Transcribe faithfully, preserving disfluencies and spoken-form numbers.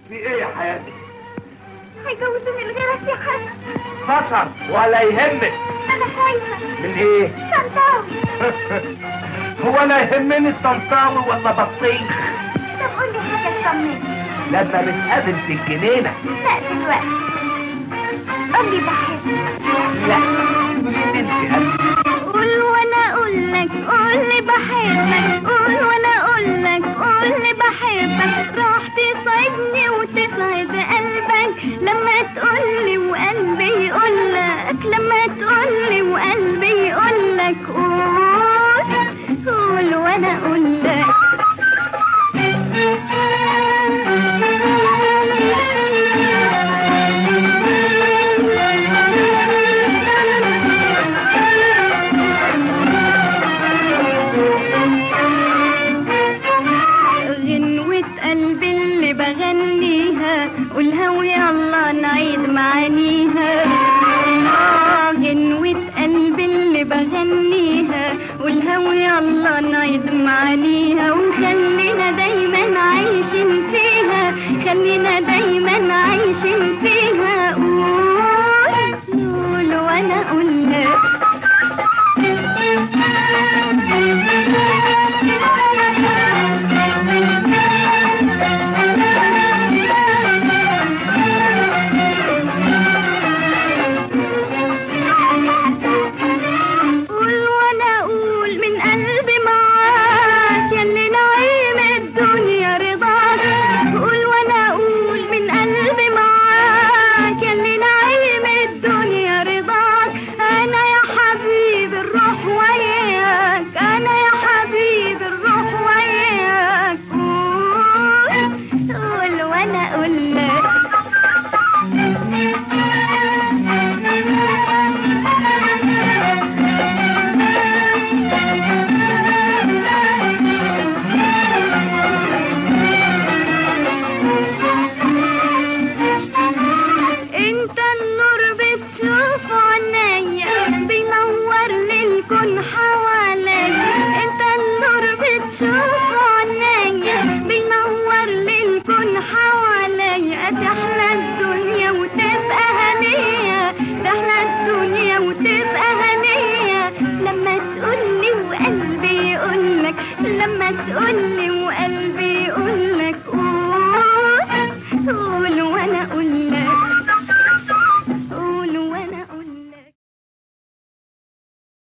في ايه يا حياتي؟ هيجوزوني لغيرك يا حسن. فكر ولا يهمك. انا خايفه. من ايه؟ طنطاوي. هو انا يهمني الطنطاوي ولا بطيخ؟ طب قول لي حاجه تطمني. لما نتقابل في الجنينه. لا دلوقتي. قول لي بحبك. لا قولي انت قبل. قول وانا اقول لك، قول لي بحبك. قول وانا اقول لك، قول لي بحبك. راح تسعدني وتسعد قلبك لما تقول لي وقلبي يقول لك. لما تقول لي وقلبي يقول لك قول. قول وانا اقول لك. قولها ويلا نعيد معانيها. آه غنوة قلبي اللي بغنيها. قولها ويلا نعيد معانيها. وخلينا دايما عايشين فيها. خلينا دايما عايشين فيها. قول قول وانا اقول لك.